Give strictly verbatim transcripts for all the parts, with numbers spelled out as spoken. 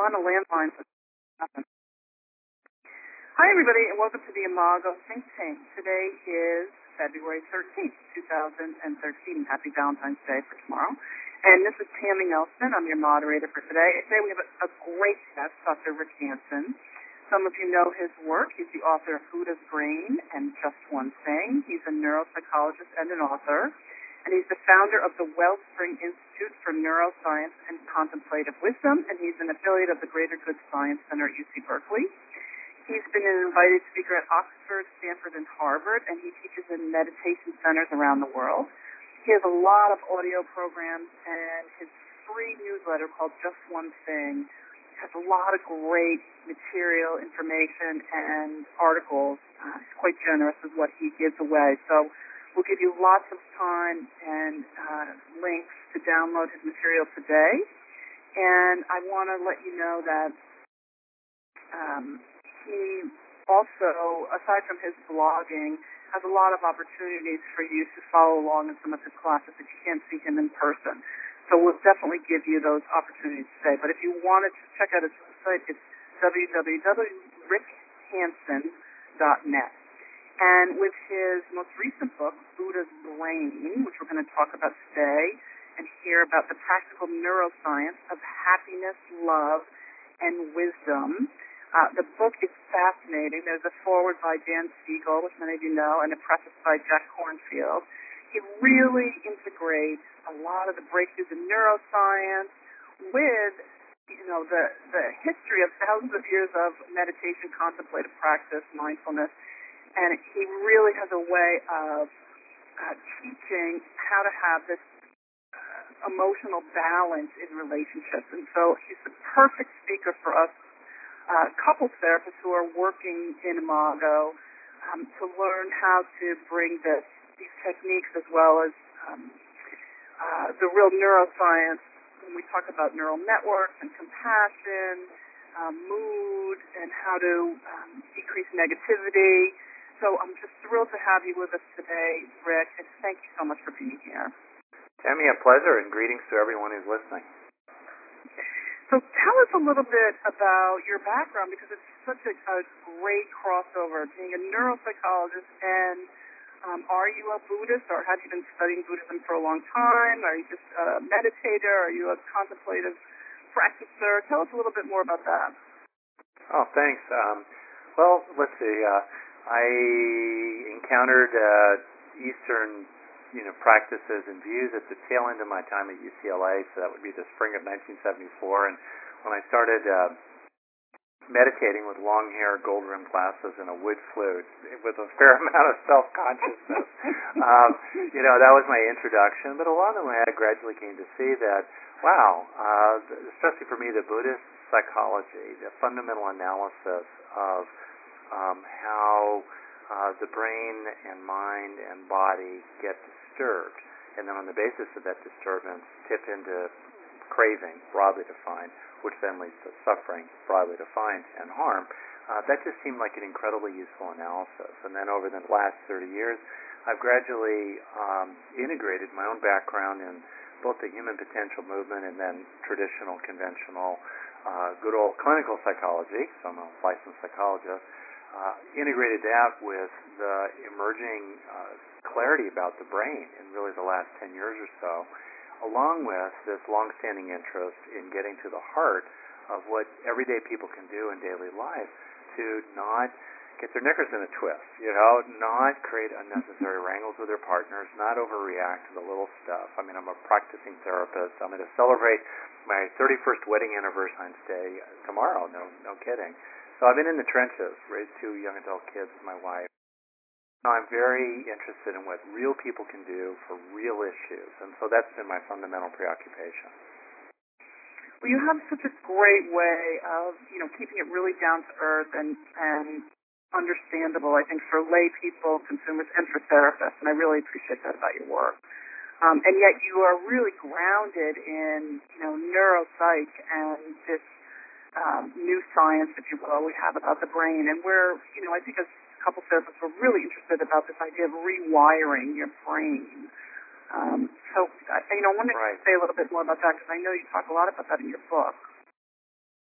I'm on a landline, so nothing. Hi, everybody, and welcome to the Imago Think Tank. Today is February thirteenth, twenty thirteen. Happy Valentine's Day for tomorrow. And this is Tammy Nelson. I'm your moderator for today. Today we have a, a great guest, Doctor Rick Hanson. Some of you know his work. He's the author of Buddha's Brain and Just One Thing. He's a neuropsychologist and an author. And he's the founder of the Wellspring Institute for Neuroscience and Contemplative Wisdom, and he's an affiliate of the Greater Good Science Center at U C Berkeley. He's been an invited speaker at Oxford, Stanford, and Harvard, and he teaches in meditation centers around the world. He has a lot of audio programs, and his free newsletter called Just One Thing has a lot of great material, information, and articles. Uh, he's quite generous with what he gives away. So we'll give you lots of time and uh, links to download his material today. And I want to let you know that um, he also, aside from his blogging, has a lot of opportunities for you to follow along in some of his classes if you can't see him in person. So we'll definitely give you those opportunities today. But if you wanted to check out his website, it's w w w dot rick hanson dot net. And with his most recent book, Buddha's Brain, which we're going to talk about today and hear about the practical neuroscience of happiness, love, and wisdom. Uh, the book is fascinating. There's a foreword by Dan Siegel, which many of you know, and a preface by Jack Kornfield. He really integrates a lot of the breakthroughs in neuroscience with, you know, the, the history of thousands of years of meditation, contemplative practice, mindfulness. And he really has a way of uh, teaching how to have this uh, emotional balance in relationships. And so he's the perfect speaker for us uh, couples therapists who are working in Imago um, to learn how to bring this, these techniques as well as um, uh, the real neuroscience when we talk about neural networks and compassion, uh, mood, and how to um, decrease negativity. So I'm just thrilled to have you with us today, Rick, and thank you so much for being here. Tammy, a pleasure, and greetings to everyone who's listening. So tell us a little bit about your background, because it's such a, a great crossover, being a neuropsychologist, and um, are you a Buddhist, or have you been studying Buddhism for a long time? Are you just a meditator? Are you a contemplative practicer? Tell us a little bit more about that. Oh, thanks. Um, well, let's see. Uh, I encountered uh, Eastern, you know, practices and views at the tail end of my time at U C L A, so that would be the spring of nineteen seventy-four. And when I started uh, meditating with long hair, gold-rimmed glasses, and a wood flute, with a fair amount of self-consciousness, um, you know, that was my introduction. But along the way, I gradually came to see that, wow, uh, especially for me, the Buddhist psychology, the fundamental analysis of Um, how uh, the brain and mind and body get disturbed, and then on the basis of that disturbance tip into craving, broadly defined, which then leads to suffering, broadly defined, and harm. Uh, that just seemed like an incredibly useful analysis. And then over the last thirty years, I've gradually um, integrated my own background in both the human potential movement and then traditional, conventional, uh, good old clinical psychology, so I'm a licensed psychologist, Uh, integrated that with the emerging uh, clarity about the brain in really the last ten years or so, along with this longstanding interest in getting to the heart of what everyday people can do in daily life to not get their knickers in a twist, you know, not create unnecessary wrangles with their partners, not overreact to the little stuff. I mean, I'm a practicing therapist. I'm going to celebrate my thirty-first wedding anniversary day tomorrow, no, no kidding. So I've been in the trenches, raised two young adult kids with my wife. I'm very interested in what real people can do for real issues, and so that's been my fundamental preoccupation. Well, you have such a great way of, you know, keeping it really down to earth and, and understandable, I think, for lay people, consumers, and for therapists, and I really appreciate that about your work. Um, and yet you are really grounded in, you know, neuropsych and this Um, new science, if you will, we have about the brain. And we're, you know, I think as couple therapists we're really interested about this idea of rewiring your brain. Um, so, I, you know, I wanted right. to say a little bit more about that because I know you talk a lot about that in your book.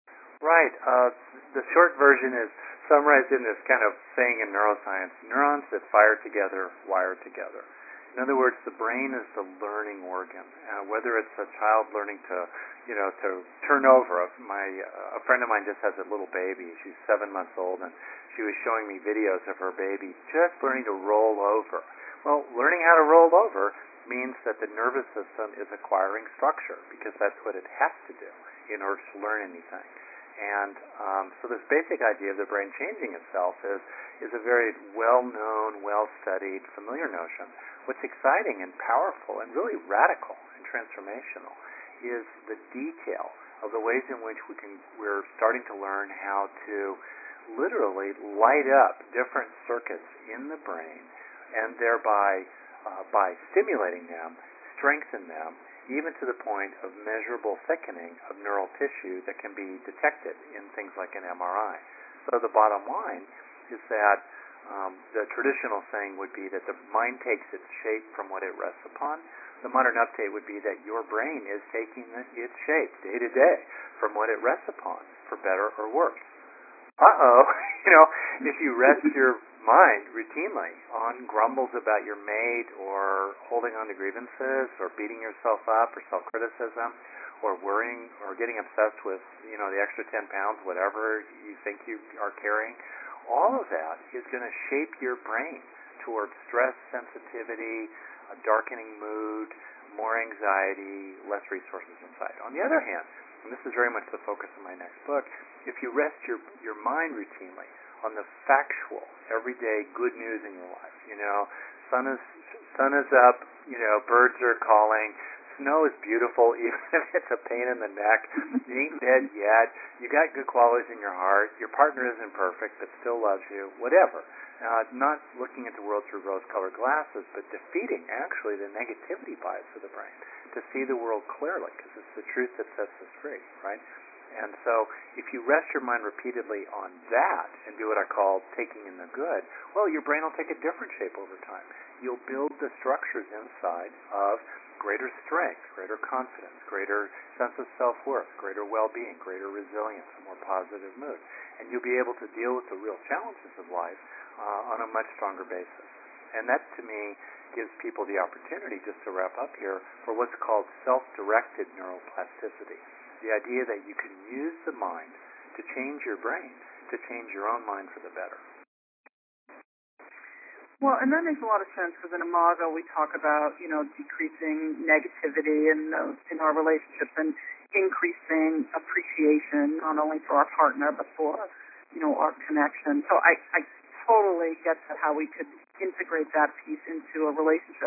Right. Uh, the short version is summarized in this kind of saying in neuroscience: neurons that fire together wire together. In other words, the brain is the learning organ. Uh, whether it's a child learning to, you know, to turn over. My uh, a friend of mine just has a little baby. She's seven months old, and she was showing me videos of her baby just learning to roll over. Well, learning how to roll over means that the nervous system is acquiring structure, because that's what it has to do in order to learn anything. And um, so this basic idea of the brain changing itself is is a very well-known, well-studied, familiar notion. What's exciting and powerful and really radical and transformational is the detail of the ways in which we can we're starting to learn how to literally light up different circuits in the brain, and thereby uh, by stimulating them, strengthen them, even to the point of measurable thickening of neural tissue that can be detected in things like an M R I. So the bottom line is that um, the traditional saying would be that the mind takes its shape from what it rests upon. The modern update would be that your brain is taking its shape day to day from what it rests upon, for better or worse. Uh-oh, you know, if you rest your mind routinely on grumbles about your mate, or holding on to grievances, or beating yourself up, or self-criticism, or worrying, or getting obsessed with, you know, the extra ten pounds, whatever you think you are carrying, all of that is going to shape your brain towards stress sensitivity, a darkening mood, more anxiety, less resources inside. On the other hand, and this is very much the focus of my next book, if you rest your your mind routinely on the factual, everyday good news in your life, you know, sun is sun is up, you know, birds are calling, snow is beautiful, even if it's a pain in the neck, you ain't dead yet, you got good qualities in your heart, your partner isn't perfect but still loves you, whatever. Uh, not looking at the world through rose-colored glasses, but defeating, actually, the negativity bias of the brain, to see the world clearly, because it's the truth that sets us free, right? And so if you rest your mind repeatedly on that and do what I call taking in the good, well, your brain will take a different shape over time. You'll build the structures inside of greater strength, greater confidence, greater sense of self-worth, greater well-being, greater resilience, a more positive mood. And you'll be able to deal with the real challenges of life uh, on a much stronger basis. And that, to me, gives people the opportunity, just to wrap up here, for what's called self-directed neuroplasticity. The idea that you can use the mind to change your brain, to change your own mind for the better. Well, and that makes a lot of sense, because in Imago we talk about, you know, decreasing negativity in, uh, in our relationships, and increasing appreciation, not only for our partner, but for, you know, our connection. So I, I totally get that, how we could integrate that piece into a relationship.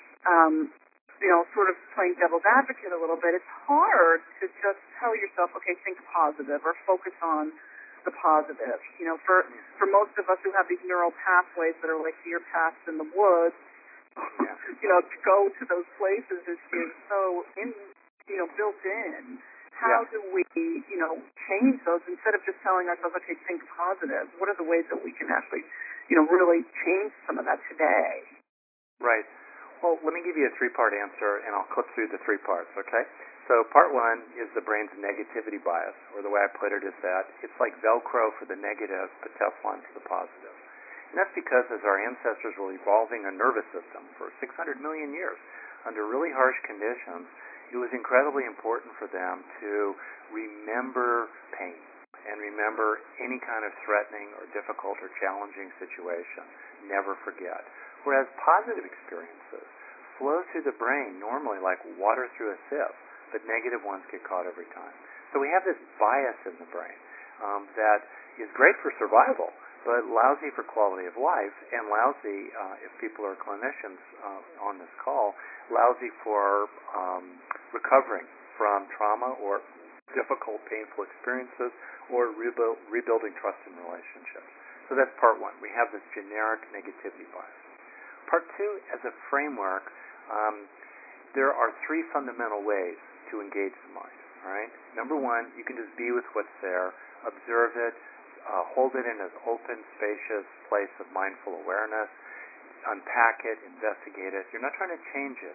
Um, you know, sort of playing devil's advocate a little bit, it's hard to just tell yourself, okay, think positive, or focus on the positive. You know, for for most of us who have these neural pathways that are like deer paths in the woods, Yeah. you know, to go to those places is, is so in, you know, built in. How Yeah. do we, you know, change those, instead of just telling ourselves, okay, think positive? What are the ways that we can actually, you know, really change some of that today? Right. Well, let me give you a three-part answer, and I'll clip through the three parts, okay? So part one is the brain's negativity bias, or the way I put it is that it's like Velcro for the negative, but Teflon for the positive. And that's because as our ancestors were evolving a nervous system for six hundred million years under really harsh conditions, it was incredibly important for them to remember pain and remember any kind of threatening or difficult or challenging situation. Never forget. Whereas positive experiences flow through the brain normally like water through a sieve, but negative ones get caught every time. So we have this bias in the brain um, that is great for survival, but lousy for quality of life, and lousy, uh, if people are clinicians uh, on this call, lousy for um, recovering from trauma or difficult, painful experiences, or rebuild, rebuilding trust in relationships. So that's part one. We have this generic negativity bias. Part two, as a framework, um, there are three fundamental ways to engage the mind. All right. Number one, you can just be with what's there, observe it, uh, hold it in an open, spacious place of mindful awareness, unpack it, investigate it. You're not trying to change it.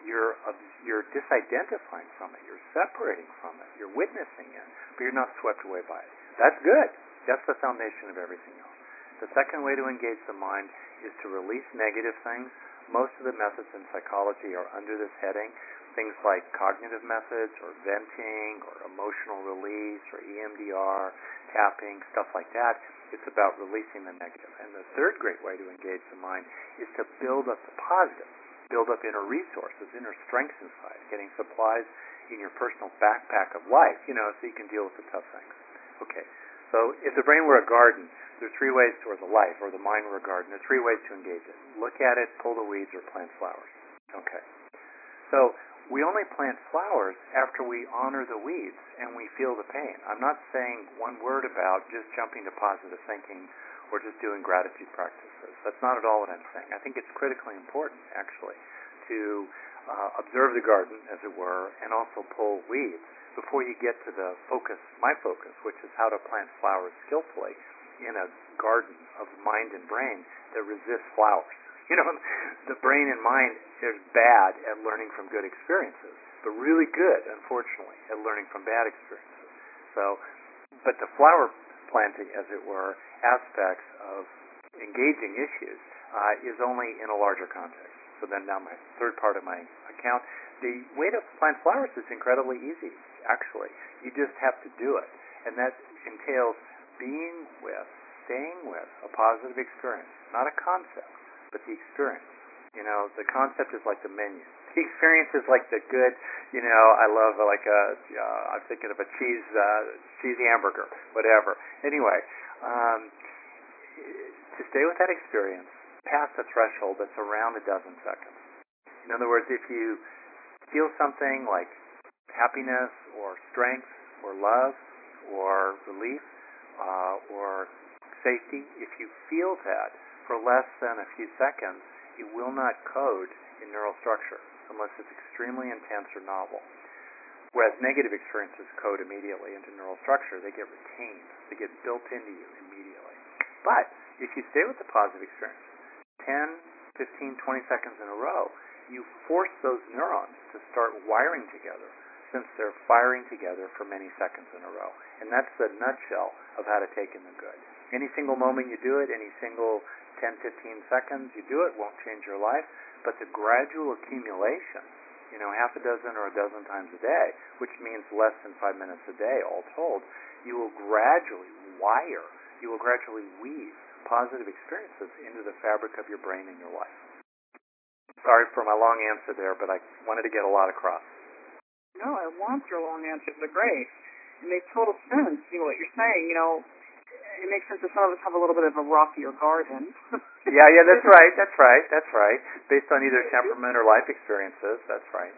you're you're disidentifying from it, you're separating from it, you're witnessing it, but you're not swept away by it. That's good. That's the foundation of everything else. The second way to engage the mind is to release negative things. Most of the methods in psychology are under this heading. Things like cognitive methods or venting or emotional release or E M D R, tapping, stuff like that. It's about releasing the negative. And the third great way to engage the mind is to build up the positive, build up inner resources, inner strengths inside, getting supplies in your personal backpack of life, you know, so you can deal with the tough things. Okay, so if the brain were a garden, there are three ways, or the life, or the mind were a garden, there are three ways to engage it. Look at it, pull the weeds, or plant flowers. Okay, so we only plant flowers after we honor the weeds and we feel the pain. I'm not saying one word about just jumping to positive thinking or just doing gratitude practices. That's not at all what I'm saying. I think it's critically important, actually, to uh, observe the garden, as it were, and also pull weeds before you get to the focus, my focus, which is how to plant flowers skillfully in a garden of mind and brain that resists flowers. You know, the brain and mind is bad at learning from good experiences, but really good, unfortunately, at learning from bad experiences. So, but the flower planting, as it were, aspects of engaging issues uh, is only in a larger context. So then now my third part of my account, the way to plant flowers is incredibly easy, actually. You just have to do it. And that entails being with, staying with a positive experience, not a concept, but the experience. You know, the concept is like the menu. The experience is like the good, you know, I love uh, like a, uh, I'm thinking of a cheese, uh, cheesy hamburger, whatever. Anyway, um, to stay with that experience past the threshold that's around a dozen seconds. In other words, if you feel something like happiness or strength or love or relief uh, or safety, if you feel that for less than a few seconds, you will not code in neural structure unless it's extremely intense or novel. Whereas negative experiences code immediately into neural structure. They get retained. They get built into you immediately. But if you stay with the positive experience ten, fifteen, twenty seconds in a row, you force those neurons to start wiring together since they're firing together for many seconds in a row. And that's the nutshell of how to take in the good. Any single moment you do it, any single ten, fifteen seconds you do it won't change your life, but the gradual accumulation, you know, half a dozen or a dozen times a day, which means less than five minutes a day, all told, you will gradually wire, you will gradually weave positive experiences into the fabric of your brain and your life. Sorry for my long answer there, but I wanted to get a lot across. No, I want your long answers. They're great. It makes total sense, you know, what you're saying. You know, it makes sense that some of us have a little bit of a rockier garden. yeah, yeah, that's right, that's right, that's right. Based on either temperament or life experiences, that's right.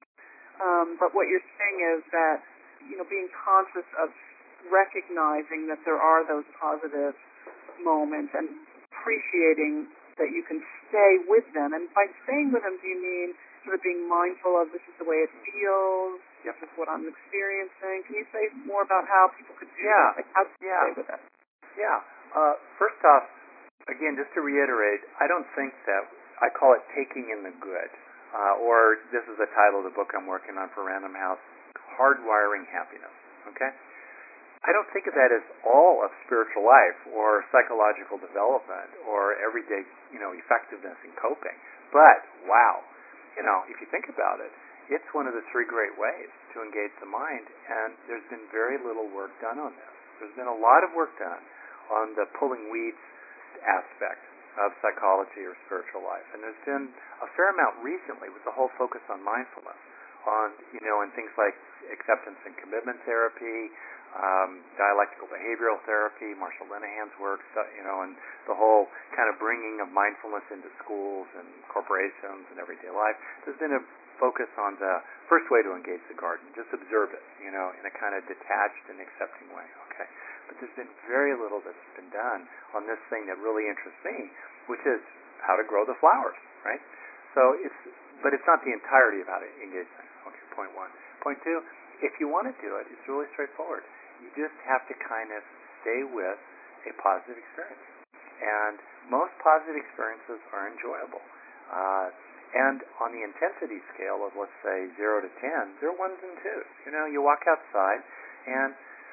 Um, but what you're saying is that, you know, being conscious of recognizing that there are those positive moments and appreciating that you can stay with them. And by staying with them, do you mean sort of being mindful of this is the way it feels, yep. This is what I'm experiencing? Can you say more about how people could do yeah. that? Like how to yeah. stay with it? Yeah. Uh, first off, again, just to reiterate, I don't think that, I call it taking in the good, uh, or this is the title of the book I'm working on for Random House, Hardwiring Happiness, okay? I don't think of that as all of spiritual life or psychological development or everyday, you know, effectiveness in coping. But, wow, you know, if you think about it, it's one of the three great ways to engage the mind, and there's been very little work done on this. There's been a lot of work done on the pulling weeds aspect of psychology or spiritual life. And there's been a fair amount recently with the whole focus on mindfulness, on, you know, and things like acceptance and commitment therapy, um, dialectical behavioral therapy, Marshall Linehan's work, you know, and the whole kind of bringing of mindfulness into schools and corporations and everyday life. There's been a focus on the first way to engage the garden. Just observe it, you know, in a kind of detached and accepting way, okay? But there's been very little that's been done on this thing that really interests me, which is how to grow the flowers, right? So it's, but it's not the entirety of how to engage things. Okay, point one. Point two, if you want to do it, it's really straightforward. You just have to kind of stay with a positive experience. And most positive experiences are enjoyable. Uh, And on the intensity scale of, let's say, zero to ten, they're ones and twos. You know, you walk outside and,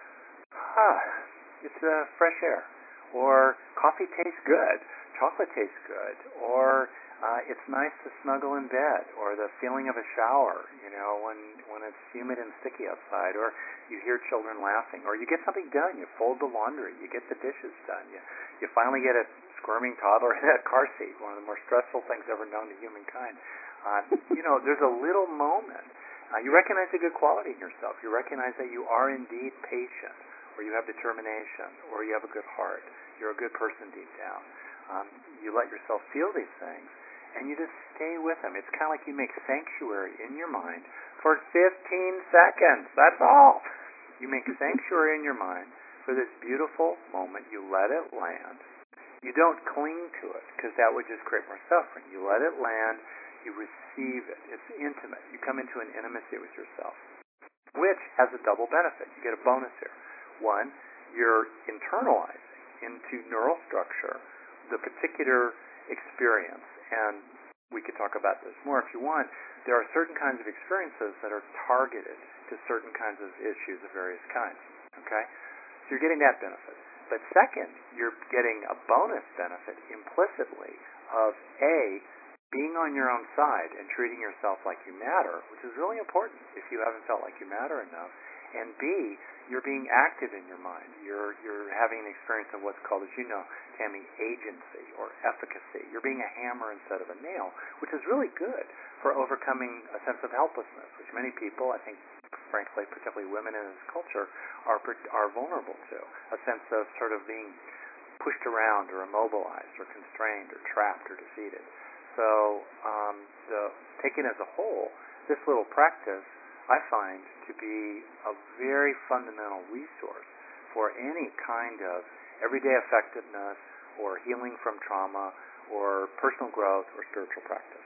ah, it's uh, fresh air. Or coffee tastes good, chocolate tastes good, or uh, it's nice to snuggle in bed, or the feeling of a shower, you know, when, when it's humid and sticky outside, or you hear children laughing, or you get something done, you fold the laundry, you get the dishes done, you, you finally get a squirming toddler in a car seat, one of the more stressful things ever known to humankind. Uh, you know, there's a little moment. Uh, you recognize a good quality in yourself. You recognize that you are indeed patient, or you have determination, or you have a good heart. You're a good person deep down. Um, you let yourself feel these things, and you just stay with them. It's kind of like you make sanctuary in your mind for fifteen seconds. That's all. You make sanctuary in your mind for this beautiful moment. You let it land. You don't cling to it, because that would just create more suffering. You let it land. You receive it. It's intimate. You come into an intimacy with yourself, which has a double benefit. You get a bonus here. One, you're internalizing into neural structure the particular experience. And we could talk about this more if you want. There are certain kinds of experiences that are targeted to certain kinds of issues of various kinds. Okay? So you're getting that benefit. But second, you're getting a bonus benefit implicitly of A, being on your own side and treating yourself like you matter, which is really important if you haven't felt like you matter enough. And B, you're being active in your mind. You're you're having an experience of what's called, as you know, Tammy, agency or efficacy. You're being a hammer instead of a nail, which is really good for overcoming a sense of helplessness, which many people, I think, frankly, particularly women in this culture, are are vulnerable to. A sense of sort of being pushed around or immobilized or constrained or trapped or defeated. So um, the, taken as a whole, this little practice I find to be a very fundamental resource for any kind of everyday effectiveness or healing from trauma or personal growth or spiritual practice.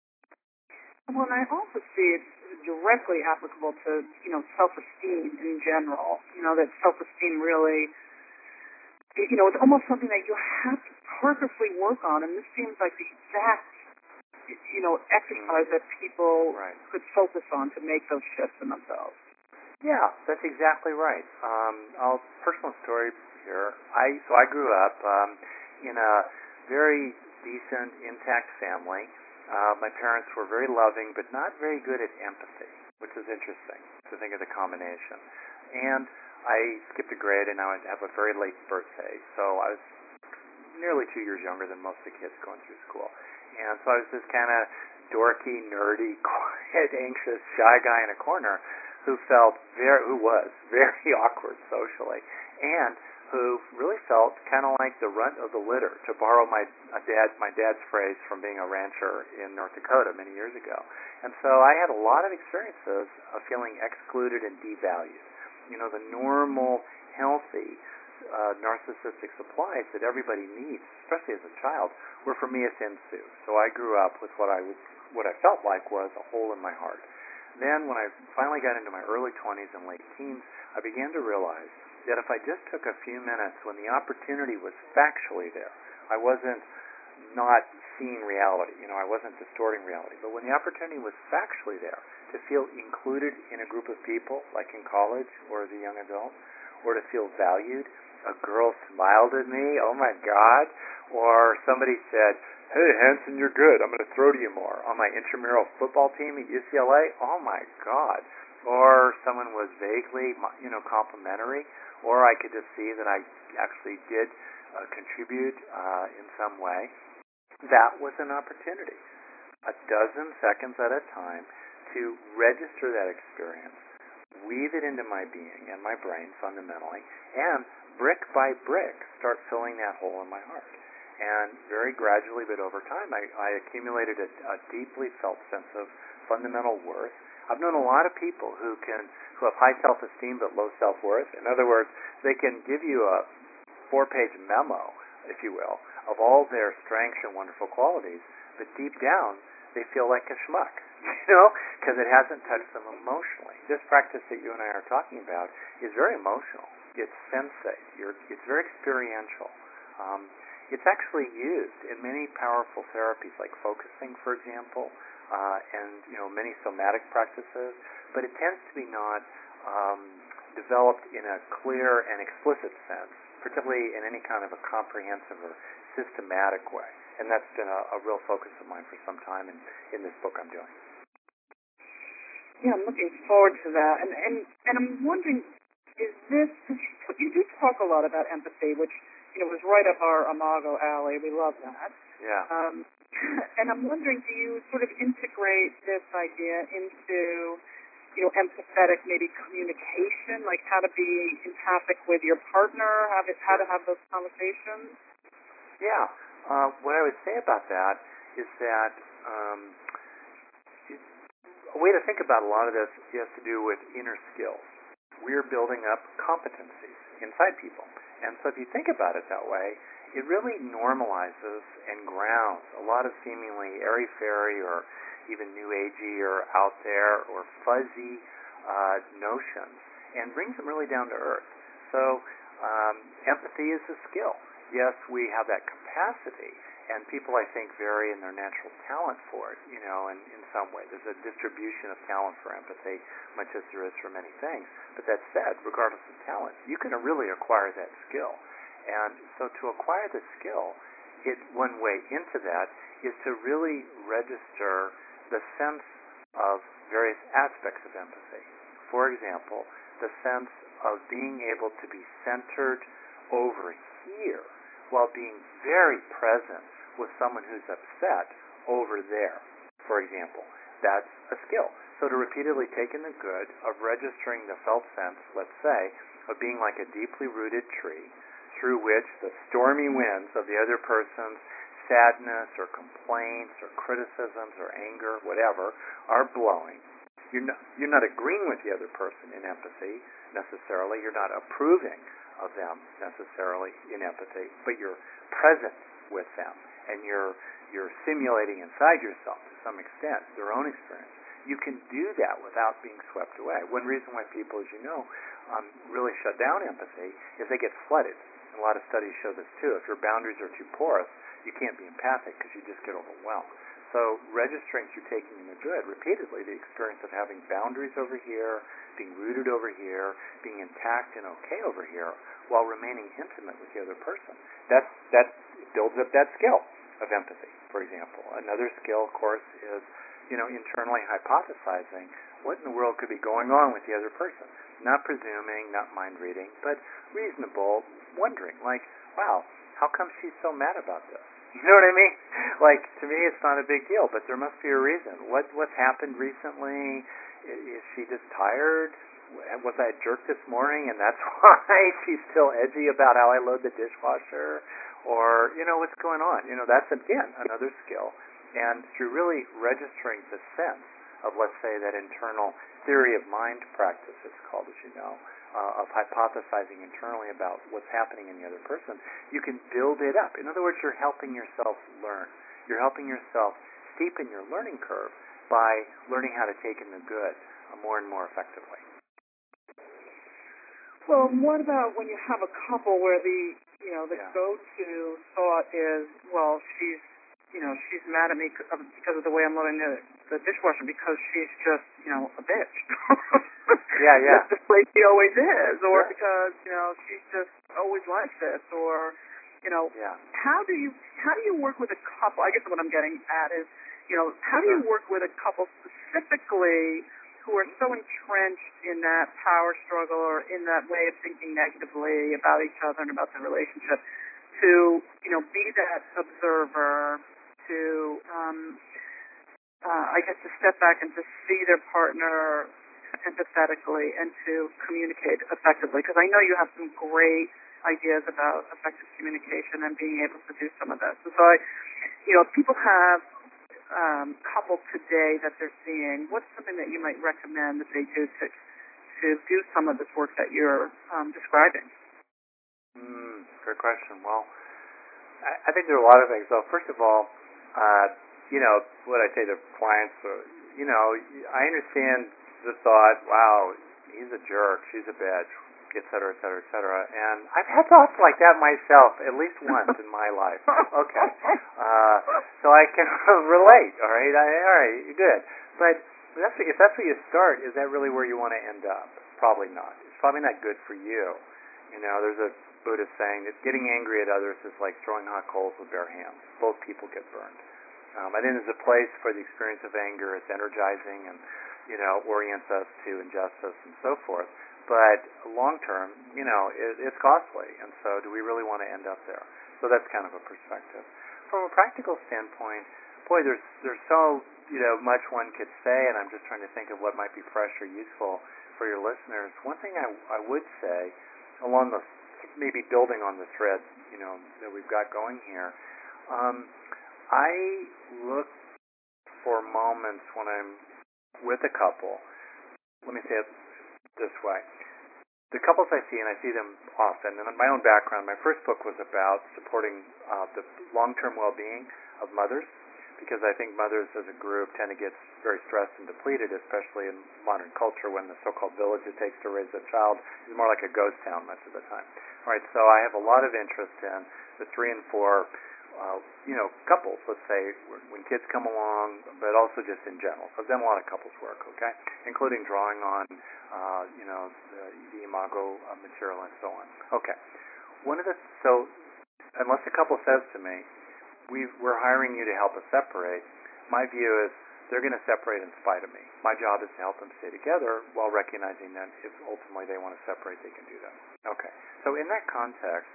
Well, and I also see it directly applicable to, you know, self-esteem in general. You know, that self-esteem really, you know, it's almost something that you have to purposely work on, and this seems like the exact, you know, exercise that people right. could focus on to make those shifts in themselves. Yeah, that's exactly right. Um, I'll personal story here. I so I grew up um, in a very decent, intact family. Uh, my parents were very loving, but not very good at empathy, which is interesting to think of the combination. And I skipped a grade, and I would have a very late birthday, so I was nearly two years younger than most of the kids going through school. And so I was this kind of dorky, nerdy, quiet, anxious, shy guy in a corner who felt very, who was very awkward socially, and who really felt kind of like the runt of the litter, to borrow my uh, dad, my dad's phrase from being a rancher in North Dakota many years ago. And so I had a lot of experiences of feeling excluded and devalued. You know, the normal, healthy, uh, narcissistic supplies that everybody needs, especially as a child, were for me a thin suit. So I grew up with what I was, what I felt like was a hole in my heart. Then when I finally got into my early twenties and late teens, I began to realize that if I just took a few minutes when the opportunity was factually there, I wasn't not seeing reality, you know, I wasn't distorting reality, but when the opportunity was factually there to feel included in a group of people, like in college or as a young adult, or to feel valued, a girl smiled at me, oh my God, or somebody said, hey, Hanson, you're good, I'm going to throw to you more. On my intramural football team at U C L A, oh my God. Or someone was vaguely, you know, complimentary, or I could just see that I actually did uh, contribute uh, in some way. That was an opportunity, a dozen seconds at a time, to register that experience, weave it into my being and my brain fundamentally, and brick by brick start filling that hole in my heart. And very gradually, but over time, I, I accumulated a, a deeply felt sense of fundamental worth. I've known a lot of people who can who have high self-esteem but low self-worth. In other words, they can give you a four-page memo, if you will, of all their strengths and wonderful qualities, but deep down, they feel like a schmuck, you know, because it hasn't touched them emotionally. This practice that you and I are talking about is very emotional. It's sensate. You're, it's very experiential. Um, it's actually used in many powerful therapies, like focusing, for example, uh, and you know many somatic practices. But it tends to be not um, developed in a clear and explicit sense, particularly in any kind of a comprehensive or systematic way. And that's been a, a real focus of mine for some time in, in this book I'm doing. Yeah, I'm looking forward to that. And and, and I'm wondering, is this, you do talk a lot about empathy, which, you know, was right up our Imago alley. We love that. Yeah. Um, and I'm wondering, do you sort of integrate this idea into, you know, empathetic maybe communication, like how to be empathic with your partner, how to, how to have those conversations? Yeah. Uh, what I would say about that is that um, a way to think about a lot of this has to do with inner skills. We're building up competencies inside people. And so if you think about it that way, it really normalizes and grounds a lot of seemingly airy-fairy or even new agey or out there or fuzzy uh, notions and brings them really down to earth. So um, empathy is a skill. Yes, we have that capacity, and people, I think, vary in their natural talent for it, you know, and in some way. There's a distribution of talent for empathy, much as there is for many things. But that said, regardless of talent, you can really acquire that skill. And so to acquire the skill, it, one way into that is to really register the sense of various aspects of empathy. For example, the sense of being able to be centered over here while being very present with someone who's upset over there, for example. That's a skill. So to repeatedly take in the good of registering the felt sense, let's say, of being like a deeply rooted tree through which the stormy winds of the other person's sadness or complaints or criticisms or anger, whatever, are blowing. You're not, you're not agreeing with the other person in empathy necessarily. You're not approving of them necessarily in empathy, but you're present with them, and you're you're simulating inside yourself to some extent their own experience. You can do that without being swept away. One reason why people, as you know, um, really shut down empathy is they get flooded. A lot of studies show this too. If your boundaries are too porous, you can't be empathic because you just get overwhelmed. So registering through taking in the good repeatedly the experience of having boundaries over here, being rooted over here, being intact and okay over here, while remaining intimate with the other person. That's, that builds up that skill of empathy, for example. Another skill, of course, is, you know, internally hypothesizing what in the world could be going on with the other person. Not presuming, not mind reading, but reasonable wondering, like, wow, how come she's so mad about this? You know what I mean? Like, to me, it's not a big deal, but there must be a reason. What what's happened recently? Is she just tired? Was I a jerk this morning, and that's why she's still edgy about how I load the dishwasher? Or, you know, what's going on? You know, that's, again, another skill. And through really registering the sense of, let's say, that internal theory of mind practice, it's called, as you know, Uh, of hypothesizing internally about what's happening in the other person, you can build it up. In other words, you're helping yourself learn. You're helping yourself steepen your learning curve by learning how to take in the good uh, more and more effectively. Well, what about when you have a couple where the, you know, the Yeah. go-to thought is, well, she's, you know, she's mad at me because of the way I'm loading the, the dishwasher because she's just, you know, a bitch. Yeah, yeah. That's the way she always is, or Yeah. because, you know, she's just always like this, or, you know, Yeah. how do you how do you work with a couple? I guess what I'm getting at is, you know, how do you work with a couple specifically who are so entrenched in that power struggle or in that way of thinking negatively about each other and about their relationship, to, you know, be that observer, to, um, uh, I guess, to step back and to see their partner empathetically and to communicate effectively? Because I know you have some great ideas about effective communication and being able to do some of this. And so, I, you know, if people have um, couples today that they're seeing, what's something that you might recommend that they do to to do some of this work that you're um, describing? Mm, good question. Well, I, I think there are a lot of things. So first of all, uh, you know, what I say to clients, uh, you know, I understand the thought, wow, he's a jerk, she's a bitch. et cetera, et cetera, et cetera. And I've had thoughts like that myself at least once in my life. Okay. Uh, so I can relate, all right? I, all right, good. But that's, if that's where you start, is that really where you want to end up? Probably not. It's probably not good for you. You know, there's a Buddhist saying that getting angry at others is like throwing hot coals with bare hands. Both people get burned. Um, I think there's a place for the experience of anger. It's energizing and, you know, orients us to injustice and so forth. But long term, you know, it, it's costly. And so do we really want to end up there? So that's kind of a perspective. From a practical standpoint, boy, there's there's so, you know, much one could say, and I'm just trying to think of what might be fresh or useful for your listeners. One thing I, I would say, along the, maybe building on the thread, you know, that we've got going here, um, I look for moments when I'm with a couple. Let me say it this way. The couples I see, and I see them often, and in my own background, my first book was about supporting uh, the long-term well-being of mothers, because I think mothers as a group tend to get very stressed and depleted, especially in modern culture when the so-called village it takes to raise a child is more like a ghost town much of the time. All right, so I have a lot of interest in the three and four Uh, you know, couples, let's say, when kids come along, but also just in general. So I've done a lot of couples work, okay, including drawing on, uh, you know, the, the Imago uh, material and so on. Okay. One of the, so unless a couple says to me, we've, we're hiring you to help us separate, my view is they're going to separate in spite of me. My job is to help them stay together while recognizing that if ultimately they want to separate, they can do that. Okay. So in that context,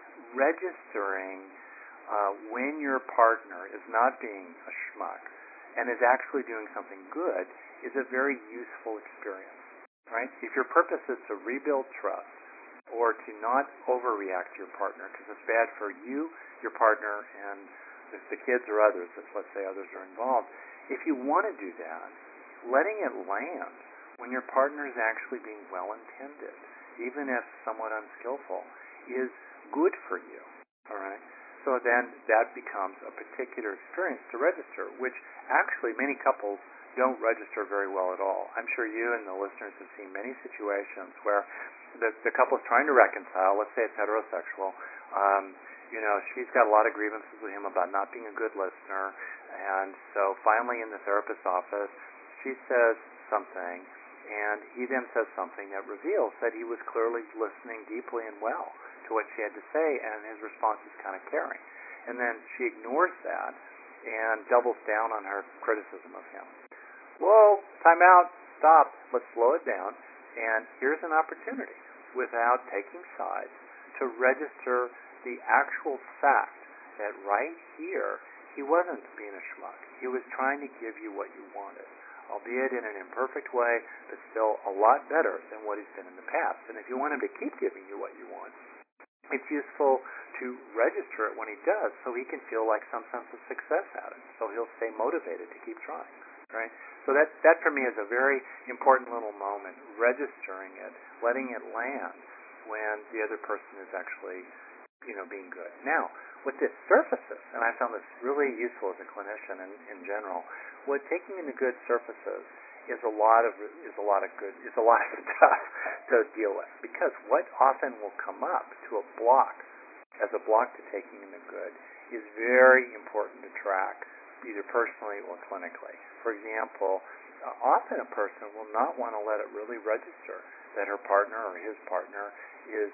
registering Uh, when your partner is not being a schmuck and is actually doing something good is a very useful experience, right? If your purpose is to rebuild trust or to not overreact to your partner because it's bad for you, your partner, and if the kids or others, if let's say others are involved, if you want to do that, letting it land when your partner is actually being well-intended, even if somewhat unskillful, is good for you, all right? So then that becomes a particular experience to register, which actually many couples don't register very well at all. I'm sure you and the listeners have seen many situations where the, the couple's trying to reconcile, let's say it's heterosexual, um, you know, she's got a lot of grievances with him about not being a good listener, and so finally in the therapist's office, she says something, and he then says something that reveals that he was clearly listening deeply and well to what she had to say, and his response is kind of caring. And then she ignores that and doubles down on her criticism of him. Whoa, time out, stop, let's slow it down, and here's an opportunity, without taking sides, to register the actual fact that right here, he wasn't being a schmuck. He was trying to give you what you wanted, albeit in an imperfect way, but still a lot better than what he's been in the past. And if you want him to keep giving you what you want, it's useful to register it when he does so he can feel like some sense of success at it. So he'll stay motivated to keep trying, right? So that, that for me is a very important little moment, registering it, letting it land when the other person is actually, you know, being good. Now, what this surfaces, and I found this really useful as a clinician in, in general, what taking in the good surfaces is a lot of is a lot of good is a lot of stuff to deal with, because what often will come up to a block as a block to taking in the good is very important to track, either personally or clinically. For example, uh, often a person will not want to let it really register that her partner or his partner is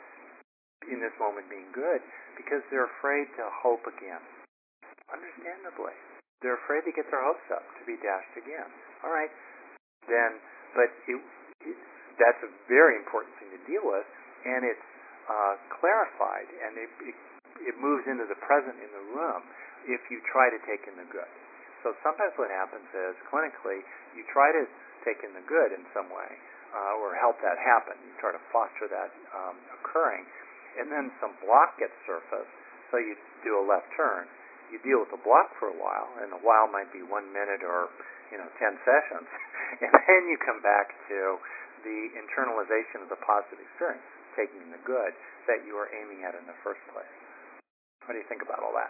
in this moment being good because they're afraid to hope again. Understandably, they're afraid to get their hopes up to be dashed again. All right. Then, but it, it, that's a very important thing to deal with, and it's uh, clarified, and it, it, it moves into the present in the room if you try to take in the good. So sometimes what happens is, clinically, you try to take in the good in some way, uh, or help that happen. You try to foster that um, occurring, and then some block gets surfaced, so you do a left turn. You deal with the block for a while, and a while might be one minute or, you know, ten sessions, and then you come back to the internalization of the positive experience, taking in the good that you were aiming at in the first place. What do you think about all that?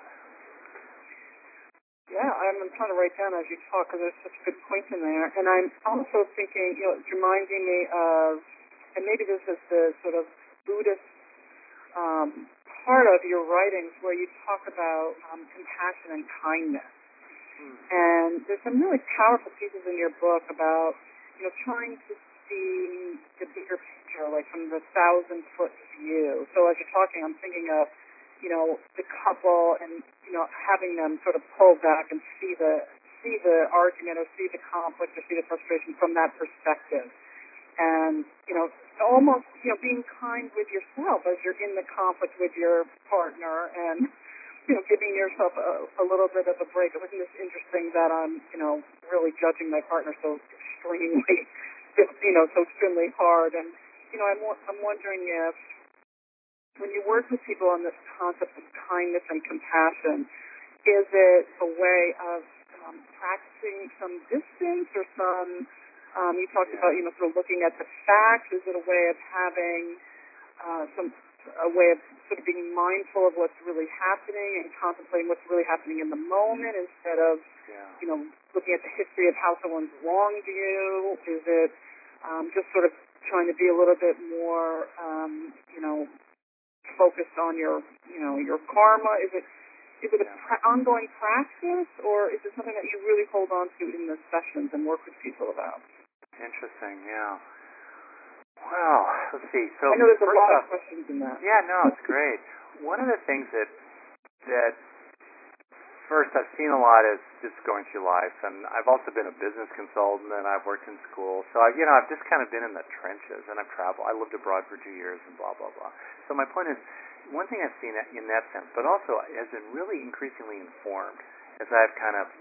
Yeah, I'm trying to write down as you talk because there's such good points in there, and I'm also thinking, you know, it's reminding me of and maybe this is the sort of Buddhist um, part of your writings where you talk about um, compassion and kindness. Mm. And there's some really powerful pieces in your book about, you know, trying to see the bigger picture, like from the thousand-foot view. So as you're talking, I'm thinking of, you know, the couple and, you know, having them sort of pull back and see the see the argument or see the conflict or see the frustration from that perspective. And, you know, almost, you know, being kind with yourself as you're in the conflict with your partner and, you know, giving yourself a, a little bit of a break. It wasn't just interesting that I'm, you know, really judging my partner so extremely, you know, so extremely hard. And, you know, I'm, I'm wondering if when you work with people on this concept of kindness and compassion, is it a way of um, practicing some distance or some, um, you talked yeah. about, you know, sort of looking at the facts. Is it a way of having uh, some a way of sort of being mindful of what's really happening and contemplating what's really happening in the moment instead of, yeah. you know, looking at the history of how someone's wronged you? Is it um, just sort of trying to be a little bit more, um, you know, focused on your, you know, your karma? Is it is it an yeah. pra- ongoing practice, or is it something that you really hold on to in the sessions and work with people about? Interesting, yeah. Well, let's see. So I know there's a first lot off, of questions in that. yeah, no, it's great. One of the things that that first I've seen a lot is just going through life, and I've also been a business consultant, and I've worked in school. So I, you know, I've just kind of been in the trenches, and I've traveled. I lived abroad for two years, and blah blah blah. So my point is, one thing I've seen in that sense, but also has been really increasingly informed as I've kind of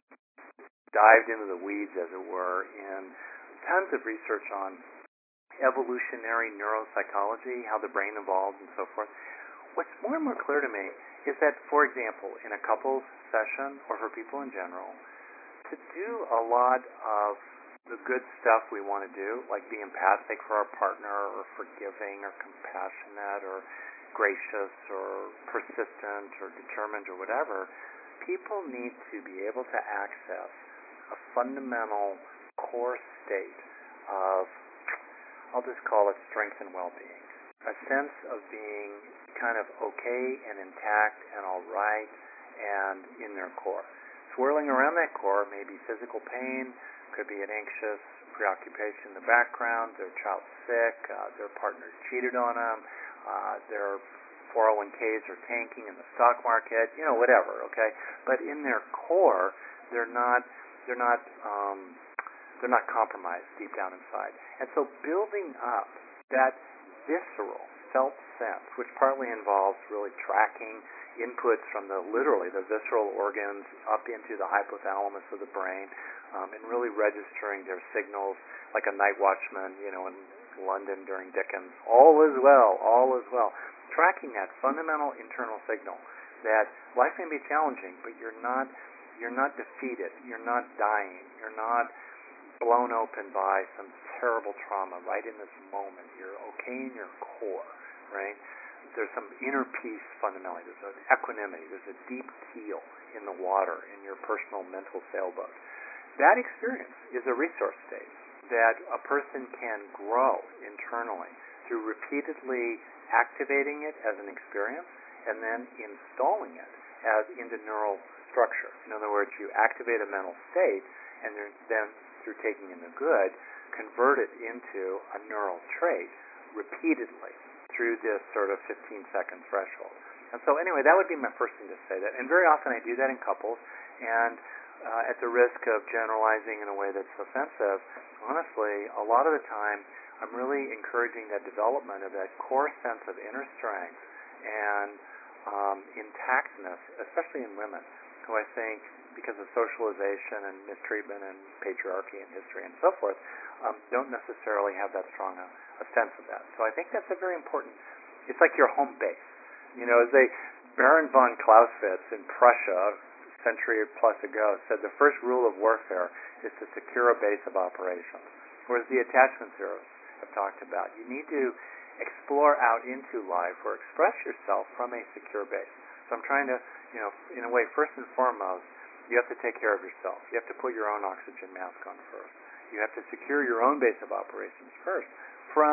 dived into the weeds, as it were, in tons of research on evolutionary neuropsychology, how the brain evolves and so forth. What's more and more clear to me is that, for example, in a couples session or for people in general, to do a lot of the good stuff we want to do, like be empathic for our partner or forgiving or compassionate or gracious or persistent or determined or whatever, people need to be able to access a fundamental core state of, I'll just call it strength and well-being, a sense of being kind of okay and intact and all right and in their core. Swirling around that core may be physical pain, could be an anxious preoccupation in the background, their child's sick, uh, their partner cheated on them, uh, their four oh one k's are tanking in the stock market, you know, whatever, okay? But in their core, they're not, they're not, um, they're not compromised deep down inside. And so building up that visceral felt sense, which partly involves really tracking inputs from the, literally, the visceral organs up into the hypothalamus of the brain, um, and really registering their signals like a night watchman, you know, in London during Dickens. All is well, all is well. Tracking that fundamental internal signal that life may be challenging, but you're not, you're not defeated, you're not dying, you're not blown open by some terrible trauma right in this moment. You're okay in your core, right? There's some inner peace fundamentally. There's an equanimity. There's a deep keel in the water in your personal mental sailboat. That experience is a resource state that a person can grow internally through repeatedly activating it as an experience and then installing it as into neural structure. In other words, you activate a mental state and then through taking in the good, convert it into a neural trait repeatedly through this sort of fifteen second threshold. And so anyway, that would be my first thing to say that. And very often I do that in couples, and uh, at the risk of generalizing in a way that's offensive, honestly, a lot of the time I'm really encouraging that development of that core sense of inner strength and um, intactness, especially in women, who I think, because of socialization and mistreatment and patriarchy and history and so forth, um, don't necessarily have that strong a, a sense of that. So I think that's a very important, it's like your home base. You know, as they, Baron von Clausewitz in Prussia, a century plus ago, said the first rule of warfare is to secure a base of operations. Whereas the attachment theorists have talked about, you need to explore out into life or express yourself from a secure base. So I'm trying to, you know, in a way, first and foremost, you have to take care of yourself. You have to put your own oxygen mask on first. You have to secure your own base of operations first from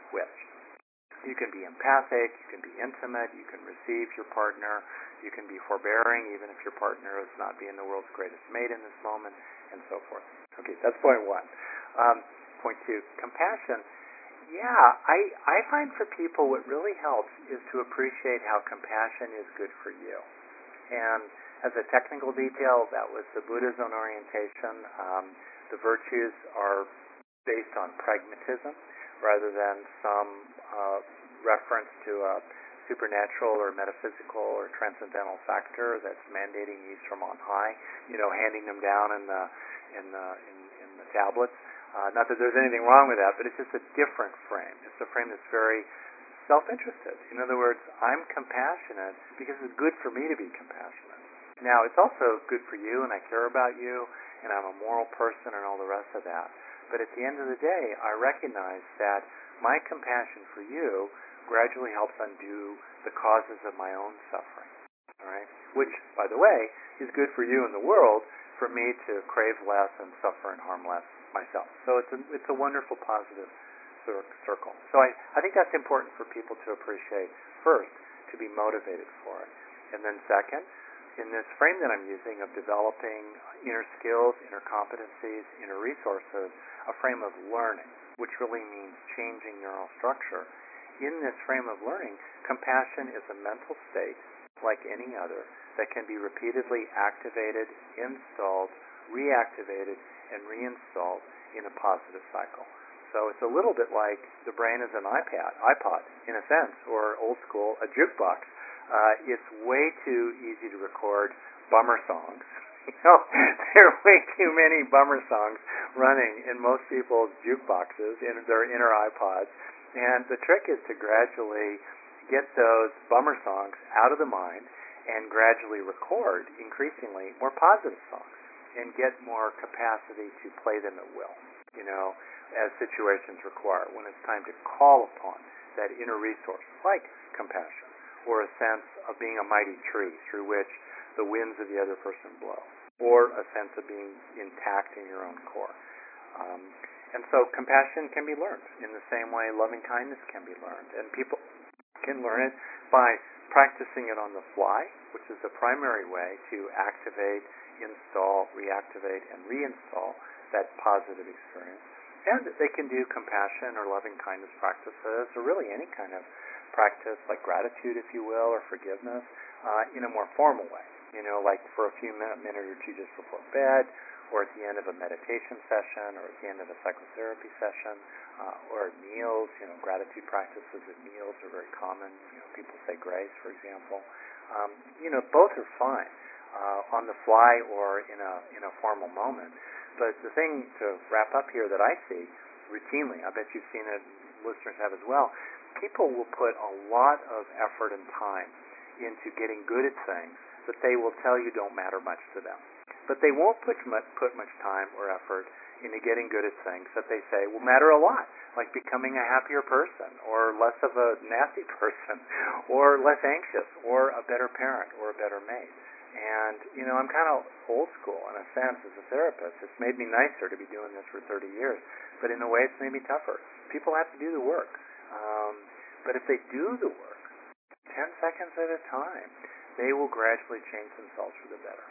which. You can be empathic, you can be intimate, you can receive your partner, you can be forbearing even if your partner is not being the world's greatest mate in this moment, and so forth. Okay, that's point one. Um, point two, compassion. Yeah, I, I find for people what really helps is to appreciate how compassion is good for you. And as a technical detail, that was the Buddha zone orientation. Um, the virtues are based on pragmatism rather than some uh, reference to a supernatural or metaphysical or transcendental factor that's mandating these from on high, you know, handing them down in the in the in, in the tablets. Uh, not that there's anything wrong with that, but it's just a different frame. It's a frame that's very self-interested. In other words, I'm compassionate because it's good for me to be compassionate. Now, it's also good for you, and I care about you, and I'm a moral person, and all the rest of that. But at the end of the day, I recognize that my compassion for you gradually helps undo the causes of my own suffering. All right? Which, by the way, is good for you in the world, for me to crave less and suffer and harm less myself. So it's a, it's a wonderful positive circle. So I, I think that's important for people to appreciate, first, to be motivated for it. And then second, in this frame that I'm using of developing inner skills, inner competencies, inner resources, a frame of learning, which really means changing neural structure. In this frame of learning, compassion is a mental state, like any other, that can be repeatedly activated, installed, reactivated, and reinstalled in a positive cycle. So it's a little bit like the brain is an iPad, iPod, in a sense, or old school, a jukebox. Uh, it's way too easy to record bummer songs. You know, there are way too many bummer songs running in most people's jukeboxes, in their inner iPods. And the trick is to gradually get those bummer songs out of the mind and gradually record, increasingly, more positive songs and get more capacity to play them at will, you know, as situations require, when it's time to call upon that inner resource, like compassion, or a sense of being a mighty tree through which the winds of the other person blow, or a sense of being intact in your own core. Um, and so compassion can be learned in the same way loving kindness can be learned. And people can learn it by practicing it on the fly, which is the primary way to activate, install, reactivate, and reinstall that positive experience. And they can do compassion or loving kindness practices, or really any kind of practice like gratitude, if you will, or forgiveness, uh, in a more formal way. You know, like for a few minute, minute or two just before bed, or at the end of a meditation session, or at the end of a psychotherapy session, uh, or at meals. You know, gratitude practices at meals are very common. You know, people say grace, for example. Um, you know, both are fine uh, on the fly or in a in a formal moment. But the thing to wrap up here that I see routinely, I bet you've seen it, listeners have as well, people will put a lot of effort and time into getting good at things that they will tell you don't matter much to them. But they won't put much, put much time or effort into getting good at things that they say will matter a lot, like becoming a happier person, or less of a nasty person, or less anxious, or a better parent, or a better mate. And, you know, I'm kind of old school in a sense as a therapist. It's made me nicer to be doing this for thirty years, but in a way it's made me tougher. People have to do the work. Um, but if they do the work, ten seconds at a time, they will gradually change themselves for the better.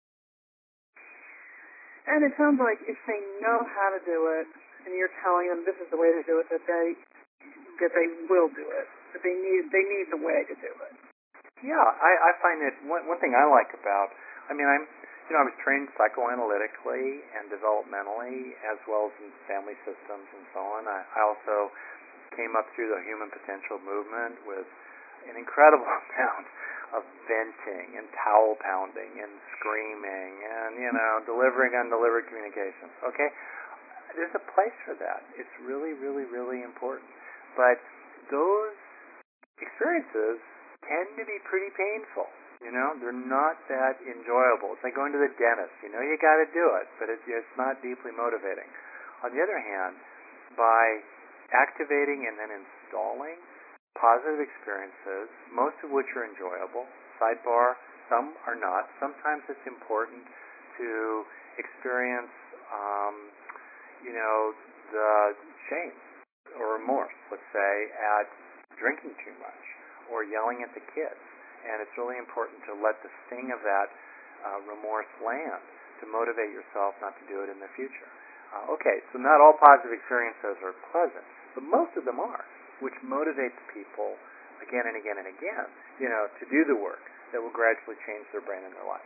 And it sounds like if they know how to do it, and you're telling them this is the way to do it, that they that they will do it. That they need they need the way to do it. Yeah, I, I find that one, one thing I like about, I mean, I'm, you know, I was trained psychoanalytically and developmentally, as well as in family systems and so on. I, I also came up through the human potential movement with an incredible amount of venting and towel pounding and screaming and, you know, delivering undelivered communications. Okay? There's a place for that. It's really, really, really important. But those experiences tend to be pretty painful. You know, they're not that enjoyable. It's like going to the dentist. You know, you got to do it, but it's, it's not deeply motivating. On the other hand, by activating and then installing positive experiences, most of which are enjoyable, sidebar, some are not. Sometimes it's important to experience, um, you know, the shame or remorse, let's say, at drinking too much or yelling at the kids. And it's really important to let the sting of that uh, remorse land to motivate yourself not to do it in the future. Uh, okay, so not all positive experiences are pleasant, but most of them are, which motivates people again and again and again, you know, to do the work that will gradually change their brain and their life.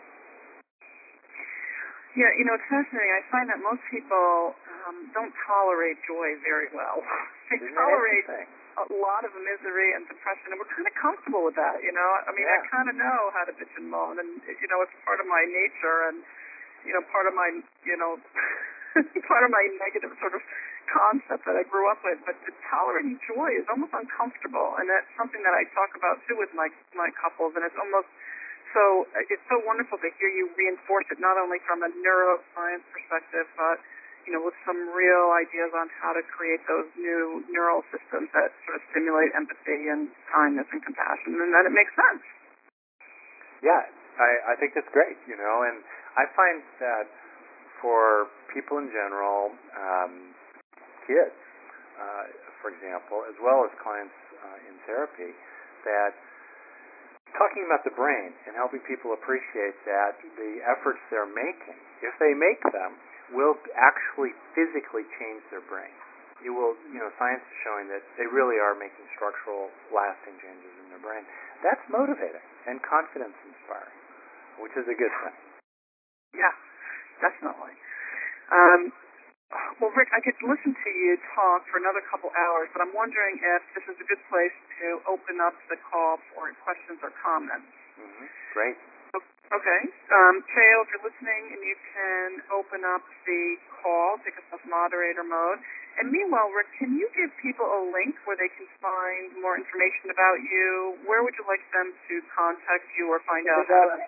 Yeah, you know, it's fascinating. I find that most people um, don't tolerate joy very well. They Isn't tolerate a lot of misery and depression, and we're kind of comfortable with that, you know. I mean, yeah. I kind of know how to bitch and moan, and, you know, it's part of my nature, and, you know, part of my, you know, part of my negative sort of concept that I grew up with. But tolerating joy is almost uncomfortable, and that's something that I talk about, too, with my, my couples, and it's almost so, it's so wonderful to hear you reinforce it, not only from a neuroscience perspective, but, you know, with some real ideas on how to create those new neural systems that sort of stimulate empathy and kindness and compassion, and that it makes sense. Yeah, I, I think that's great, you know, and I find that for people in general, um, kids, uh, for example, as well as clients uh, in therapy, that talking about the brain and helping people appreciate that the efforts they're making, if they make them, will actually physically change their brain. It will, you know, science is showing that they really are making structural, lasting changes in their brain. That's motivating and confidence inspiring, which is a good thing. Yeah, definitely. Um, well, Rick, I could listen to you talk for another couple hours, but I'm wondering if this is a good place to open up the call for questions or comments. Mm-hmm. Great. Okay. Um, Theo, if you're listening, and you can open up the call, take us off moderator mode. And meanwhile, Rick, can you give people a link where they can find more information about you? Where would you like them to contact you or find out how to...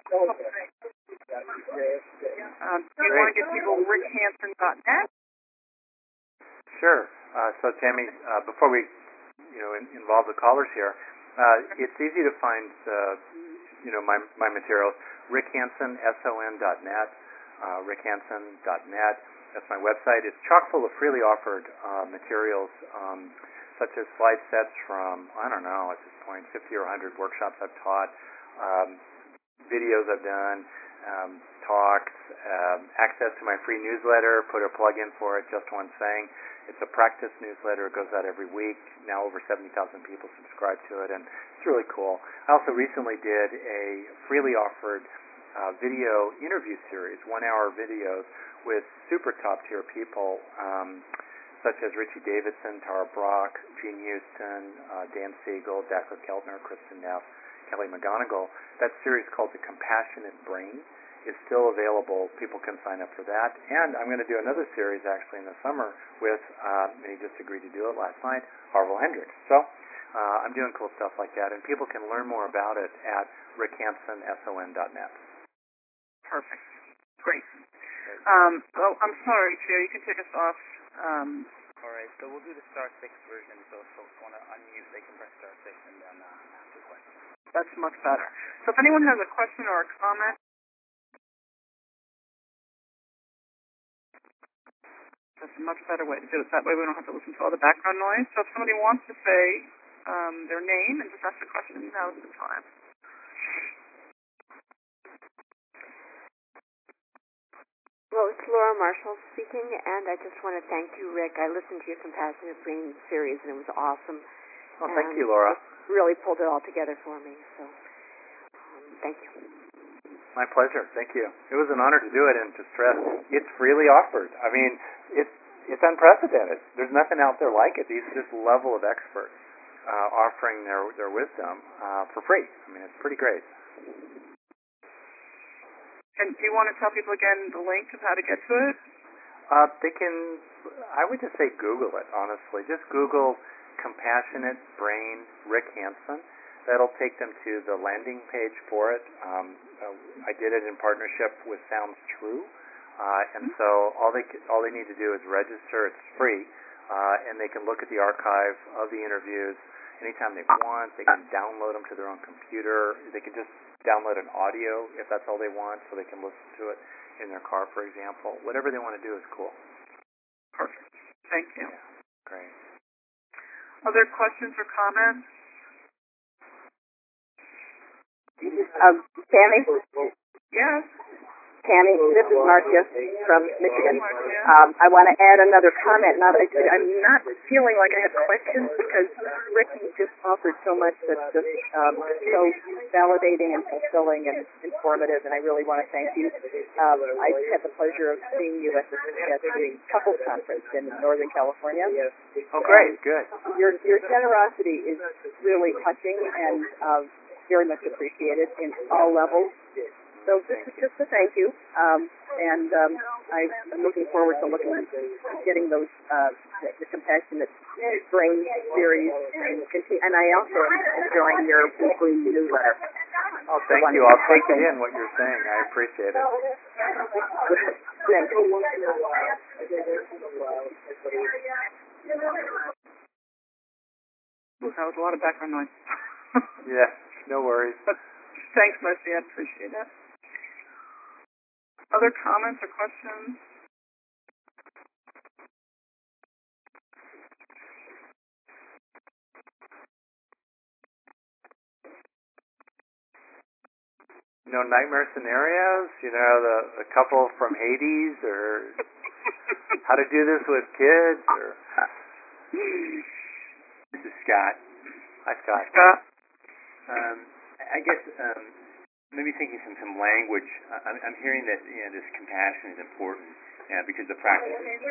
Um, do you want to give people rick hansen dot net? Sure. Uh, so, Tammy, uh, before we, you know, in, involve the callers here, uh, it's easy to find, uh, you know, my my materials. rick hansen dot net, uh, rick hansen dot net. That's my website. It's chock full of freely offered uh, materials, um, such as slide sets from, I don't know, at this point, fifty or one hundred workshops I've taught, um, videos I've done, um, talks, um, access to my free newsletter, put a plug in for it, Just One Thing. It's a practice newsletter. It goes out every week. Now over seventy thousand people subscribe to it, and it's really cool. I also recently did a freely offered uh, video interview series, one-hour videos with super top-tier people, um, such as Richie Davidson, Tara Brach, Gene Houston, uh, Dan Siegel, Dacher Keltner, Kristen Neff, Kelly McGonigal. That series called The Compassionate Brain is still available. People can sign up for that. And I'm going to do another series actually in the summer with, uh, and he just agreed to do it last night, Harville Hendricks. So uh, I'm doing cool stuff like that, and people can learn more about it at rick hansen dot net. Perfect. Great. Um, well, I'm sorry, Theo, you can take us off. Um, All right, so we'll do the star six version. So if folks want to unmute, they can press star six and then uh, ask a question. That's much better. So if anyone has a question or a comment, that's a much better way to do it. That way we don't have to listen to all the background noise. So if somebody wants to say um, their name and just ask a question, now's the time. Well, it's Laura Marshall speaking, and I just want to thank you, Rick. I listened to your Compassionate Brain series, and it was awesome. Well, thank and you, Laura. It really pulled it all together for me, so um, thank you. My pleasure. Thank you. It was an honor to do it, and to stress, it's freely offered. I mean, it's it's unprecedented. There's nothing out there like it. These this level of experts uh, offering their their wisdom uh, for free. I mean, it's pretty great. And do you want to tell people again the link of how to get to it? Uh, they can, I would just say Google it, honestly. Just Google Compassionate Brain Rick Hansen. That'll take them to the landing page for it. Um, uh, I did it in partnership with Sounds True. Uh, and so all they all they need to do is register. It's free. Uh, and they can look at the archive of the interviews anytime they want. They can download them to their own computer. They can just download an audio if that's all they want, so they can listen to it in their car, for example. Whatever they want to do is cool. Perfect. Thank you. Yeah, great. Other questions or comments? Um, Tammy? Yes. Tammy, this is Marcia from Michigan. Marcia. Um, I want to add another comment. Not, I, I'm not feeling like I have questions because Ricky just offered so much that's just um, so validating and fulfilling and informative, and I really want to thank you. Um, I had the pleasure of seeing you at the, at the couples conference in Northern California. Oh, great, good. Your your generosity is really touching and uh, very much appreciated in all levels. So this is just a thank you, um, and um, I'm looking forward to looking getting those uh, the, the compassionate brain series, and, and I also am enjoying your weekly newsletter. Oh, thank you. I'll take it in what you're saying. I appreciate it. Thank you. Ooh, that was a lot of background noise. Yeah, no worries. But thanks, Marcy. I appreciate it. Other comments or questions? You know, nightmare scenarios, you know, the, the couple from Hades, or how to do this with kids, or... This is Scott. Hi, Scott. Scott? Um, I guess um, maybe thinking some, some language. I'm, I'm hearing that, you know, this compassion is important uh, because the practice is...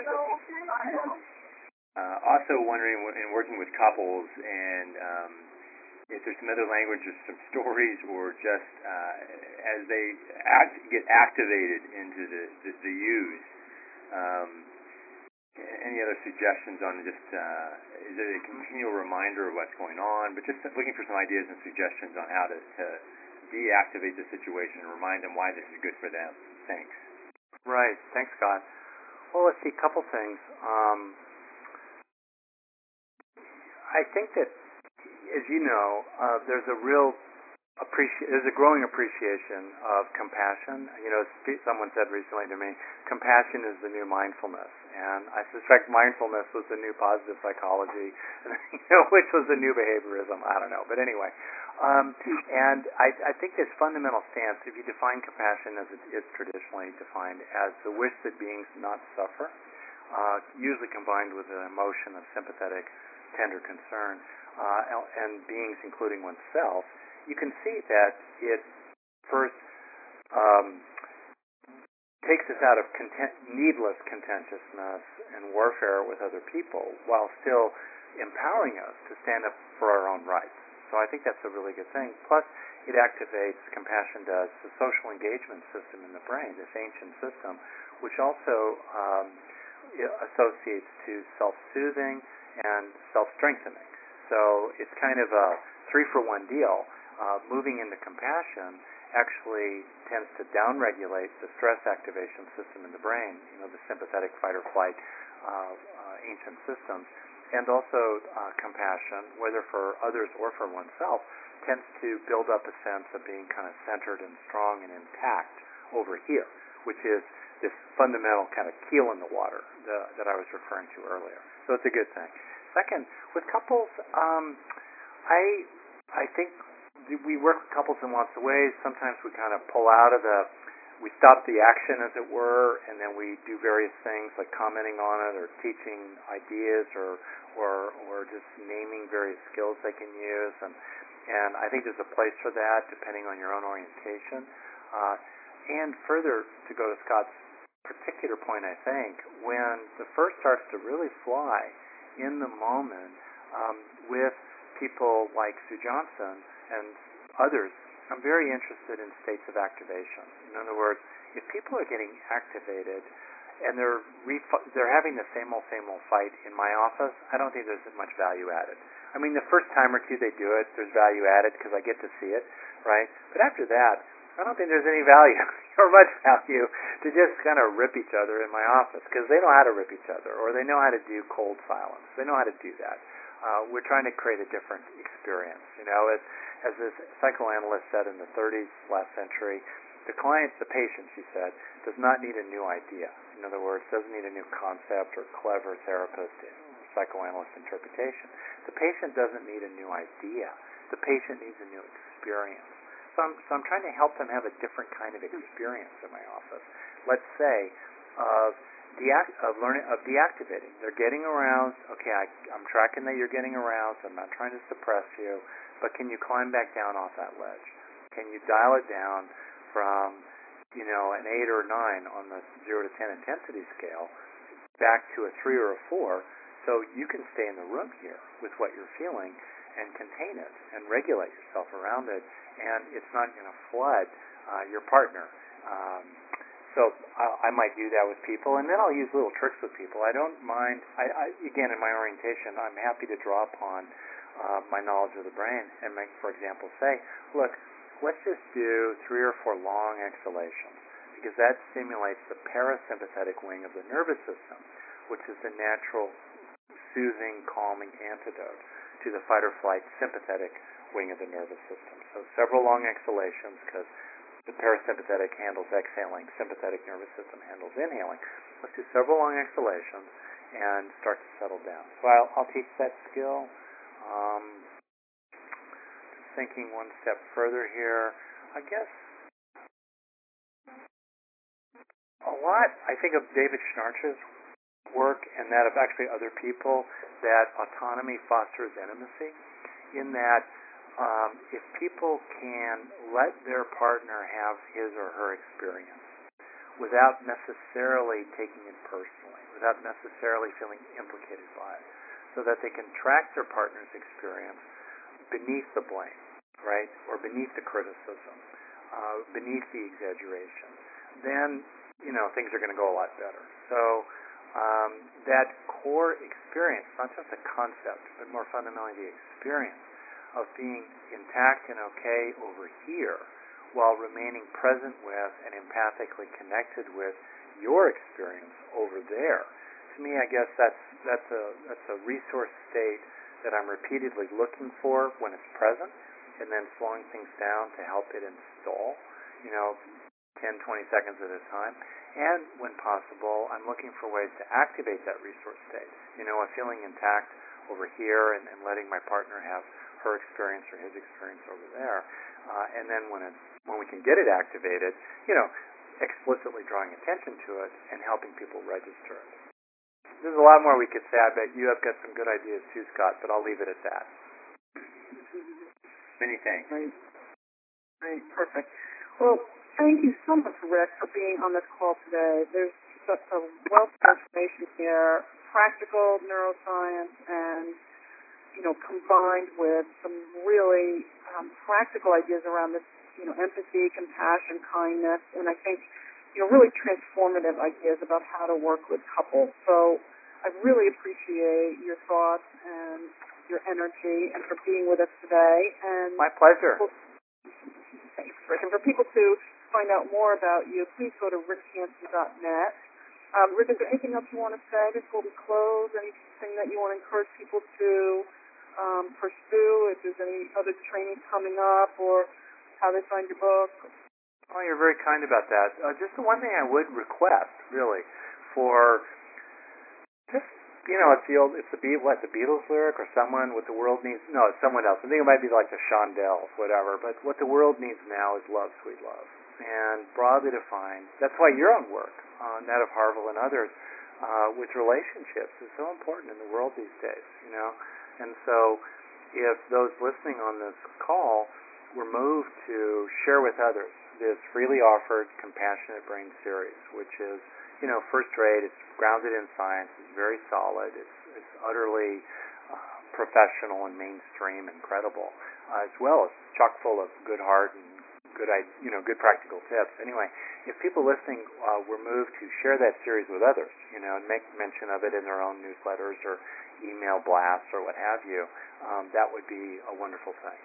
Uh, also wondering, in working with couples, and um, if there's some other language or some stories, or just uh, as they act, get activated into the, the, the use, um, any other suggestions on just, uh, is it a continual reminder of what's going on, but just looking for some ideas and suggestions on how to, to deactivate the situation and remind them why this is good for them. Thanks. Right. Thanks, Scott. Well, let's see, a couple things. Um, I think that, as you know, uh, there's a real appreci- there's a growing appreciation of compassion. You know, sp- someone said recently to me, compassion is the new mindfulness, and I suspect mindfulness was the new positive psychology, you know, which was the new behaviorism. I don't know, but anyway. Um, and I, I think this fundamental stance, if you define compassion as it is traditionally defined, as the wish that beings not suffer, uh, usually combined with an emotion of sympathetic, tender concern, uh, and beings including oneself, you can see that it first um, takes us out of content, needless contentiousness and warfare with other people, while still empowering us to stand up for our own rights. So I think that's a really good thing. Plus, it activates, compassion does, the social engagement system in the brain, this ancient system, which also um, associates to self-soothing and self-strengthening. So it's kind of a three-for-one deal. Uh, moving into compassion actually tends to downregulate the stress activation system in the brain, you know, the sympathetic fight-or-flight uh, uh, ancient systems. And also uh, compassion, whether for others or for oneself, tends to build up a sense of being kind of centered and strong and intact over here, which is this fundamental kind of keel in the water the, that I was referring to earlier. So it's a good thing. Second, with couples, um, I I think we work with couples in lots of ways. Sometimes we kind of pull out of the, we stop the action, as it were, and then we do various things like commenting on it or teaching ideas or or or just naming various skills they can use. And and I think there's a place for that depending on your own orientation. Uh, and further, to go to Scott's particular point, I think, when the first starts to really fly in the moment um, with people like Sue Johnson and others, I'm very interested in states of activation. In other words, if people are getting activated and they're ref- they're having the same old, same old fight in my office, I don't think there's much value added. I mean, the first time or two they do it, there's value added because I get to see it, right? But after that, I don't think there's any value or much value to just kind of rip each other in my office, because they know how to rip each other, or they know how to do cold silence. They know how to do that. Uh, we're trying to create a different experience. You know, as, as this psychoanalyst said in the thirties last century, the client, the patient, she said, does not need a new idea. In other words, doesn't need a new concept or clever therapist. psychoanalyst interpretation. The patient doesn't need a new idea. The patient needs a new experience. So I'm, so I'm trying to help them have a different kind of experience in my office. Let's say of deact- of learning of deactivating. They're getting aroused. Okay, I, I'm tracking that you're getting aroused. I'm not trying to suppress you, but can you climb back down off that ledge? Can you dial it down from, you know, an eight or a nine on the zero to ten intensity scale back to a three or a four, so you can stay in the room here with what you're feeling and contain it and regulate yourself around it, and it's not going to flood uh, your partner. Um, so I, I might do that with people, and then I'll use little tricks with people. I don't mind. I, I again, in my orientation, I'm happy to draw upon uh, my knowledge of the brain and make, for example, say, look, let's just do three or four long exhalations, because that stimulates the parasympathetic wing of the nervous system, which is the natural soothing, calming antidote to the fight or flight sympathetic wing of the nervous system. So several long exhalations, because the parasympathetic handles exhaling, sympathetic nervous system handles inhaling. Let's do several long exhalations and start to settle down. So I'll, I'll teach that skill. Um, thinking one step further here, I guess a lot, I think of David Schnarch's work and that of actually other people, that autonomy fosters intimacy, in that um, if people can let their partner have his or her experience without necessarily taking it personally, without necessarily feeling implicated by it, so that they can track their partner's experience beneath the blame, right, or beneath the criticism, uh, beneath the exaggeration, then, you know, things are going to go a lot better. So um, that core experience, not just a concept, but more fundamentally the experience of being intact and okay over here while remaining present with and empathically connected with your experience over there. To me, I guess that's that's a that's a resource state that I'm repeatedly looking for when it's present, and then slowing things down to help it install, you know, ten, twenty seconds at a time. And when possible, I'm looking for ways to activate that resource state. You know, a feeling intact over here and, and letting my partner have her experience or his experience over there. Uh, and then when it's, when we can get it activated, you know, explicitly drawing attention to it and helping people register it. There's a lot more we could say. I bet you have got some good ideas too, Scott, but I'll leave it at that. Many thanks. Right. Right. Perfect. Well, thank you so much, Rick, for being on this call today. There's such a wealth of information here, practical neuroscience, and, you know, combined with some really um, practical ideas around this, you know, empathy, compassion, kindness, and I think, you know, really transformative ideas about how to work with couples. So I really appreciate your thoughts and your energy and for being with us today. And my pleasure. People, thanks, Rick. And for people to find out more about you, please go to rick hanson dot net. Um, Rick, is there anything else you want to say before we close? Anything that you want to encourage people to um, pursue? If there's any other training coming up, or how they find your book? Oh, you're very kind about that. Uh, just the one thing I would request, really, for just, you know, it's the old, it's the Be- what the Beatles lyric, or someone what the world needs. No, it's someone else. I think it might be like the Shondells, whatever. But what the world needs now is love, sweet love, and broadly defined. That's why your own work on that of Harville and others uh, with relationships is so important in the world these days. You know, and so if those listening on this call were moved to share with others this freely offered Compassionate Brain series, which is, you know, first rate. It's grounded in science. It's very solid. It's, it's utterly uh, professional and mainstream and credible, uh, as well as chock full of good heart and good, you know, good practical tips. Anyway, if people listening uh, were moved to share that series with others, you know, and make mention of it in their own newsletters or email blasts or what have you, um, that would be a wonderful thing.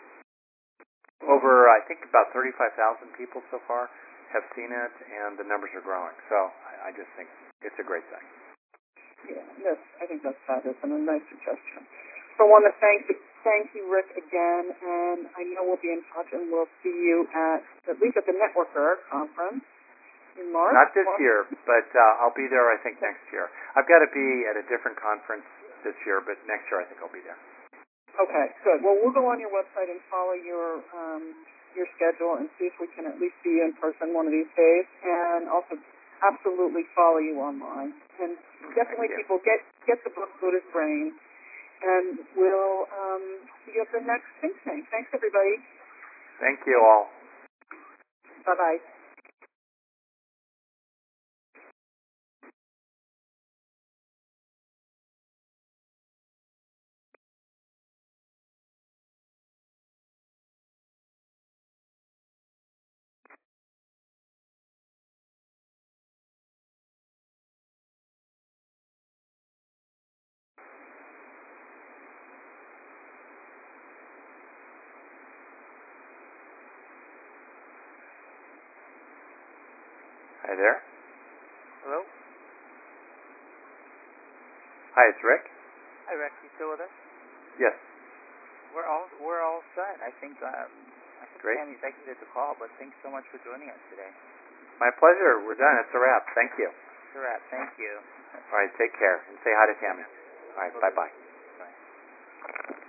Over, I think, about thirty-five thousand people so far have seen it, and the numbers are growing. So I, I just think it's a great thing. Yeah, yes, I think that's fabulous and a nice suggestion. So I want to thank you, thank you, Rick, again, and I know we'll be in touch, and we'll see you at at least at the Networker conference in March. Not this March. year, but uh, I'll be there, I think, next year. I've got to be at a different conference this year, but next year I think I'll be there. Okay, good. Well, we'll go on your website and follow your um, your schedule and see if we can at least see you in person one of these days, and also absolutely follow you online. And definitely, people get get the book Buddha's Brain, and we'll um, see you at the next Think Tank. Thanks, everybody. Thank you all. Bye bye. Hi there. Hello? Hi, it's Rick. Hi, Rex. You still with us? Yes. We're all we're all set. I think um, I think Great. Tammy's exited the call, but thanks so much for joining us today. My pleasure. We're done. It's a wrap. Thank you. It's a wrap. Thank you. All right, take care, and say hi to Tammy. All right, bye-bye. Bye.